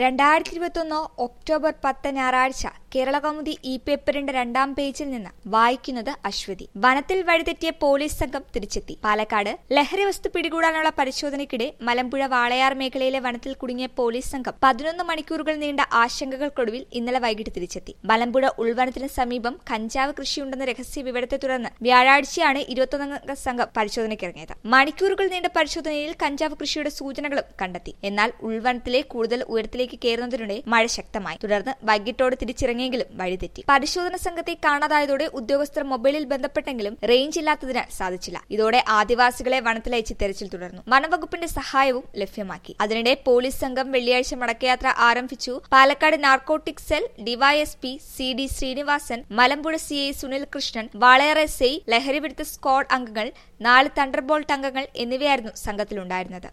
2021 October 10 ഞായറാഴ്ച കേരളകൗമുദി പേപ്പറിന്റെ 2-ാം പേജിൽ നിന്ന് വായിക്കുന്നത് അശ്വതി. വനത്തിൽ വഴിതെറ്റിയ പോലീസ് സംഘം തിരിച്ചെത്തി. പാലക്കാട് ലഹരി വസ്തു പിടികൂടാനുള്ള പരിശോധനയ്ക്കിടെ മലമ്പുഴ വാളയാർ മേഖലയിലെ വനത്തിൽ കുടുങ്ങിയ പോലീസ് സംഘം 11 മണിക്കൂറുകൾ നീണ്ട ആശങ്കകൾക്കൊടുവിൽ ഇന്നലെ വൈകിട്ട് തിരിച്ചെത്തി. മലമ്പുഴ ഉൾവനത്തിന് സമീപം കഞ്ചാവ് കൃഷിയുണ്ടെന്ന രഹസ്യ വിവരത്തെ തുടർന്ന് വ്യാഴാഴ്ചയാണ് 21 സംഘം പരിശോധനയ്ക്കിറങ്ങിയത്. മണിക്കൂറുകൾ നീണ്ട പരിശോധനയിൽ കഞ്ചാവ് കൃഷിയുടെ സൂചനകളും കണ്ടെത്തി. എന്നാൽ ഉൾവനത്തിലെ കൂടുതൽ ഉയരത്തിലേക്ക് കയറുന്നതിനിടെ മഴ ശക്തമായി. തുടർന്ന് വൈകിട്ടോടെ തിരിച്ചിറങ്ങിയെങ്കിലും വഴിതെറ്റി. പരിശോധന സംഘത്തെ കാണാതായതോടെ ഉദ്യോഗസ്ഥർ മൊബൈലിൽ ബന്ധപ്പെട്ടെങ്കിലും റേഞ്ച് ഇല്ലാത്തതിനാൽ സാധിച്ചില്ല. ഇതോടെ ആദിവാസികളെ വനത്തിലയച്ച് തെരച്ചിൽ തുടർന്നു. വനംവകുപ്പിന്റെ സഹായവും ലഭ്യമാക്കി. അതിനിടെ പോലീസ് സംഘം വെള്ളിയാഴ്ച മടക്കയാത്ര ആരംഭിച്ചു. Palakkad narcotic cell DYSP CD Srinivasan, Malampuzha CI Sunil Krishnan, Walayar SI, ലഹരിവിരുദ്ധ സ്ക്വാഡ് അംഗങ്ങൾ, 4 തണ്ടർബോൾട്ട് അംഗങ്ങൾ എന്നിവയായിരുന്നു സംഘത്തിലുണ്ടായിരുന്നത്.